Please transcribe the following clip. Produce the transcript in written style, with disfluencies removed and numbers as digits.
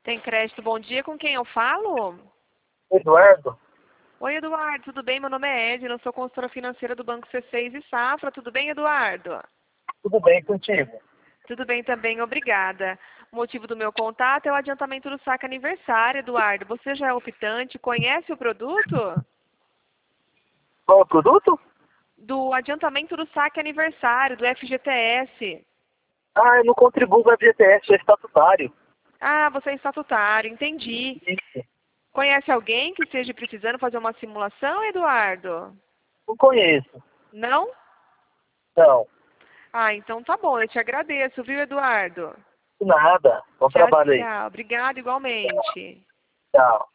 Tem crédito, bom dia. Com quem eu falo? Eduardo, Oi, Eduardo, tudo bem? Meu nome é Edna, eu sou consultora financeira do Banco C6 e Safra. Tudo bem, Eduardo? tudo bem contigo? Tudo bem também, obrigada. O motivo do meu contato é o adiantamento do saque aniversário, Eduardo. Você já é optante, conhece o produto? Qual é o produto? Do adiantamento do saque aniversário, do FGTS. Ah, eu não contribuo para a FGTS, sou estatutário. Ah, você é estatutário, entendi. Isso. Conhece alguém que esteja precisando fazer uma simulação, Eduardo? Não conheço. Não? Não, Ah, então tá bom, eu te agradeço, viu, Eduardo? nada. Bom Tchau, trabalho aí. tchau. Obrigada igualmente. Tchau.